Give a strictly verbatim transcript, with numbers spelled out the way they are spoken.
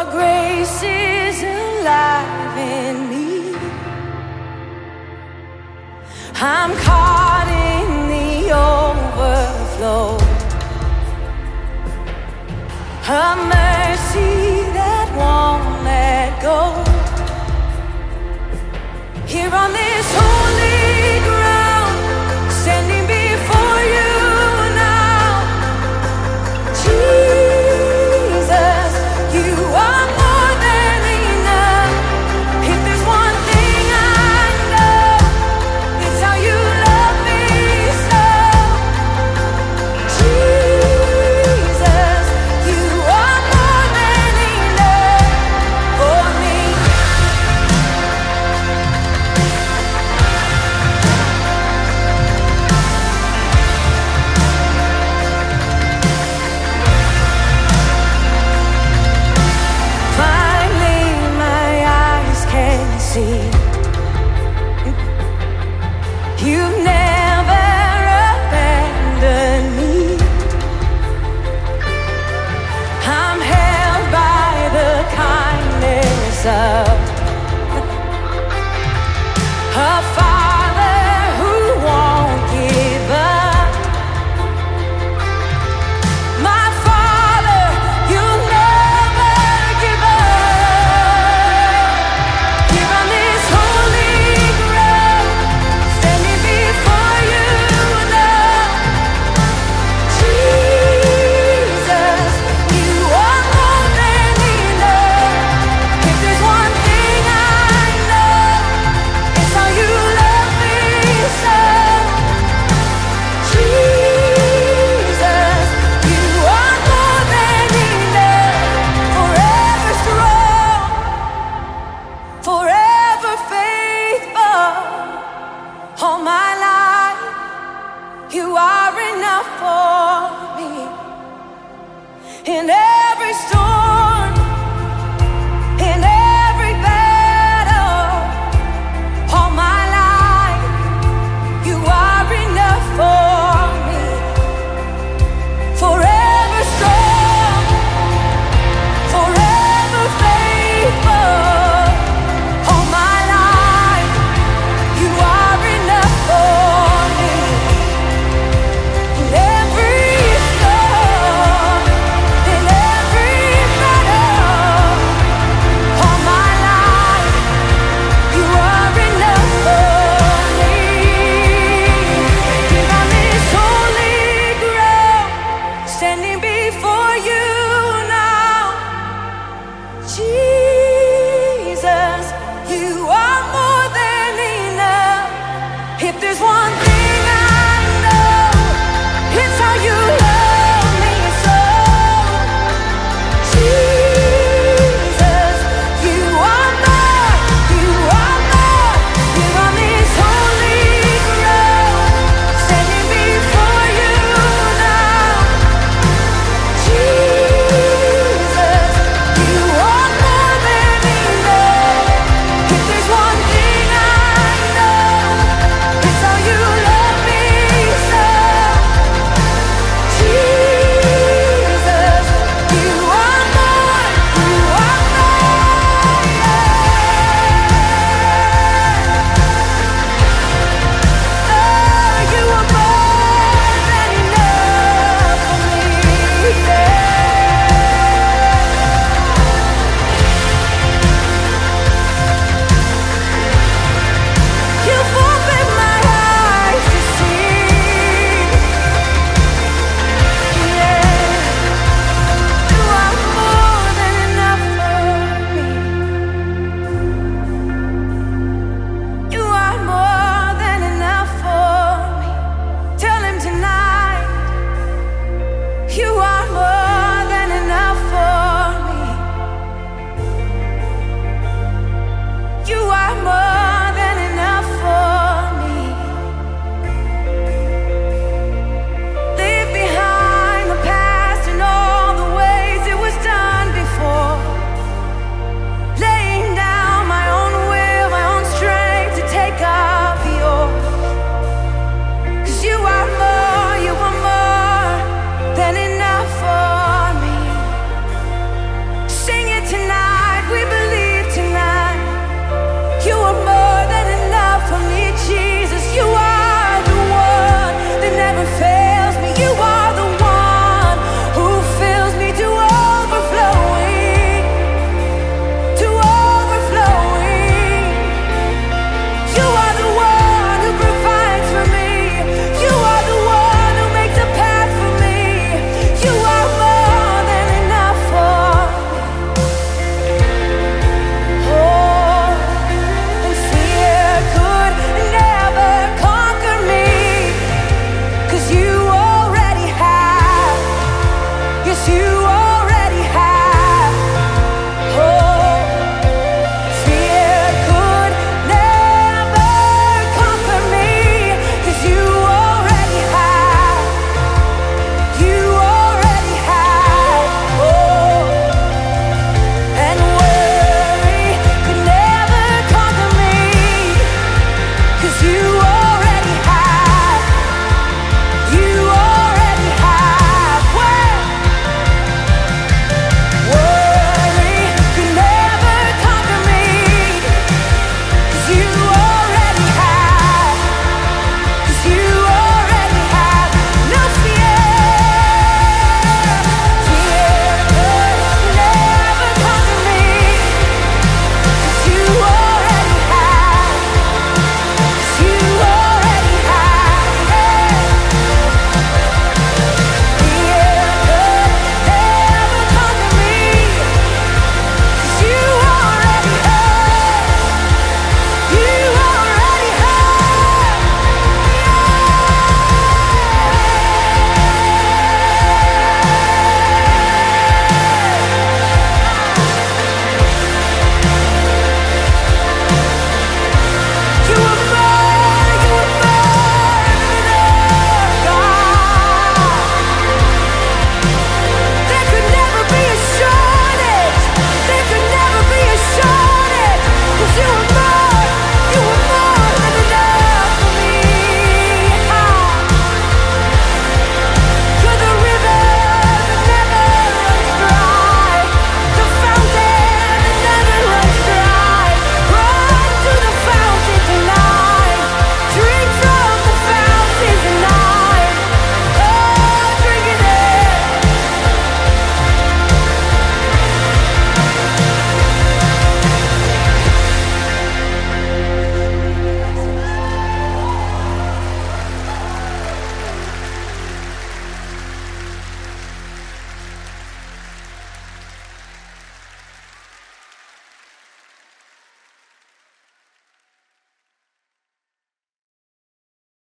grace is alive in me. I'm caught in the overflow, a mercy that won't let go. Here on this holy ground, standing before you now, Jesus, you are more than enough. If there's one thing I know, it's how you love me so. Jesus, you are more than enough for me. Finally, my eyes can see you've never abandoned me. I'm held by the kindness of a Father who won't give up. My Father, you'll never give up. Here on this holy ground, standing before you now, Jesus, you are more than enough. If there's one thing I know, it's how you love me so. Jesus, you are more than enough. Forever strong, forever faithful. All my life, you are enough for me. In every storm, in every battle, all my life, you are enough for me. Forever strong, forever faithful, all my life, you are enough for me. In every storm, in every battle, all my life, you are enough for me. Here on this holy ground, standing before you now, Jesus.